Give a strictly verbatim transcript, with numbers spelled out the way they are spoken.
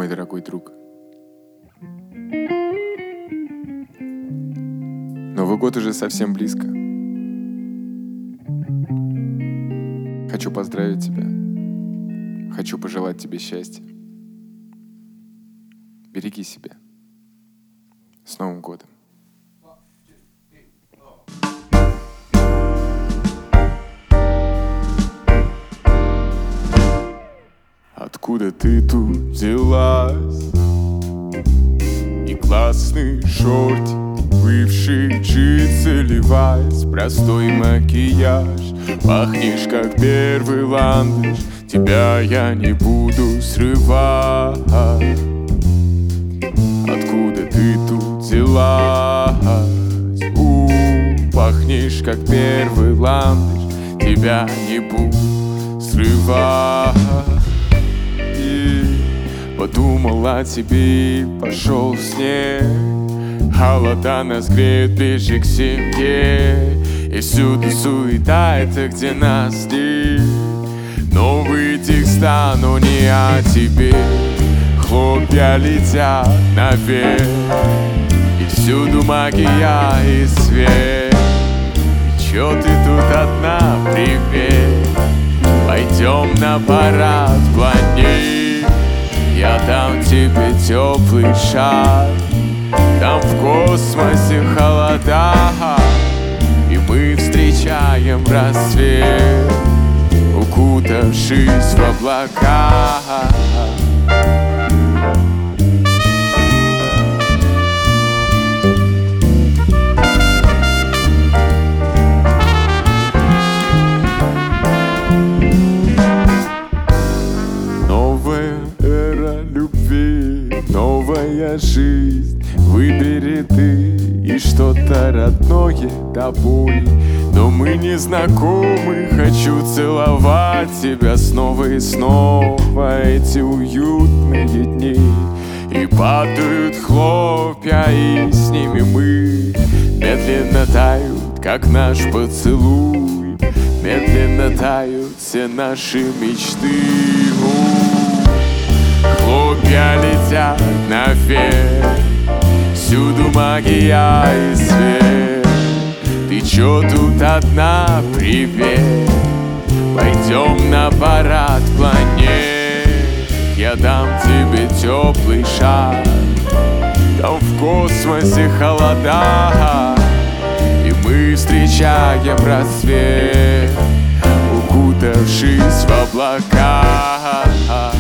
мой дорогой друг. Новый год уже совсем близко. Хочу поздравить тебя. Хочу пожелать тебе счастья. Береги себя. С Новым годом. Откуда ты тут взялась? И классный шортик, бывший джинсы, левайс, простой макияж. Пахнешь, как первый ландыш, тебя я не буду срывать. Откуда ты тут взялась? У, пахнешь, как первый ландыш, тебя не буду срывать. Подумал о тебе и пошел снег. Холода нас греет ближе к семье. И всюду суета, это где нас нет. Новые текста, но не о тебе. Хлопья летят наверх. И всюду магия и свет. И чё ты тут одна, привет? Пойдем на парад планет. Я дам тебе теплый шар. Там в космосе холода, и мы встречаем рассвет, укутавшись в облака. Новая жизнь, выбери ты и что-то родное до боли. Но мы не знакомы, хочу целовать тебя снова и снова. Эти уютные дни, и падают хлопья, и с ними мы медленно тают, как наш поцелуй. Медленно тают все наши мечты. Хлопья летят наверх, всюду магия и свет. Ты чё тут одна, привет? Пойдем на парад планет. Я дам тебе теплый шар. Там в космосе холода, и мы встречаем рассвет, укутавшись в облака.